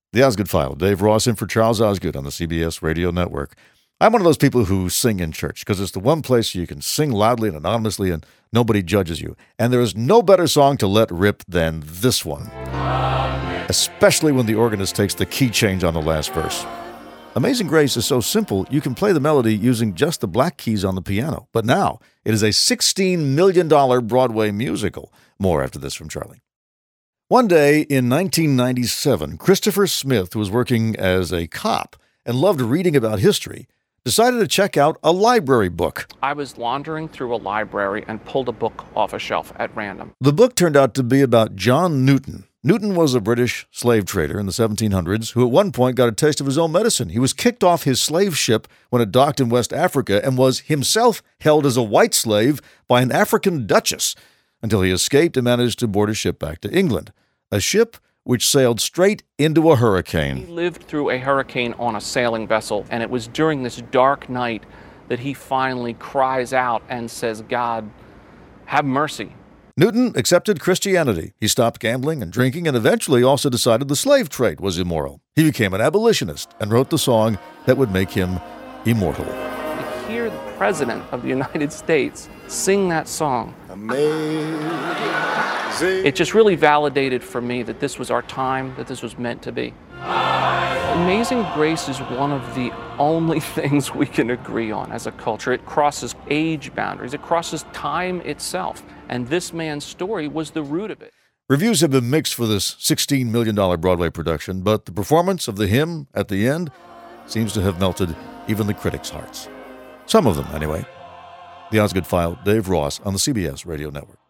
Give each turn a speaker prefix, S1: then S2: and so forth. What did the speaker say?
S1: The Osgood File. Dave Ross in for Charles Osgood on the CBS Radio Network. I'm one of those people who sing in church because it's the one place you can sing loudly and anonymously and nobody judges you. And there is no better song to let rip than this one, especially when the organist takes the key change on the last verse. Amazing Grace is so simple, you can play the melody using just the black keys on the piano. But now, it is a $16 million Broadway musical. More after this from Charlie. One day in 1997, Christopher Smith, who was working as a cop and loved reading about history, decided to check out a library book.
S2: I was wandering through a library and pulled a book off a shelf at random.
S1: The book turned out to be about John Newton. Newton was a British slave trader in the 1700s who at one point got a taste of his own medicine. He was kicked off his slave ship when it docked in West Africa and was himself held as a white slave by an African duchess until he escaped and managed to board a ship back to England, a ship which sailed straight into a hurricane.
S2: He lived through a hurricane on a sailing vessel, and it was during this dark night that he finally cries out and says, "God, have mercy."
S1: Newton accepted Christianity. He stopped gambling and drinking and eventually also decided the slave trade was immoral. He became an abolitionist and wrote the song that would make him immortal.
S2: To hear the President of the United States sing that song,
S3: amazing.
S2: It just really validated for me that this was our time, that this was meant to be. Amazing Grace is one of the only things we can agree on as a culture. It crosses age boundaries. It crosses time itself. And this man's story was the root of it.
S1: Reviews have been mixed for this $16 million Broadway production, but the performance of the hymn at the end seems to have melted even the critics' hearts. Some of them, anyway. The Osgood File, Dave Ross on the CBS Radio Network.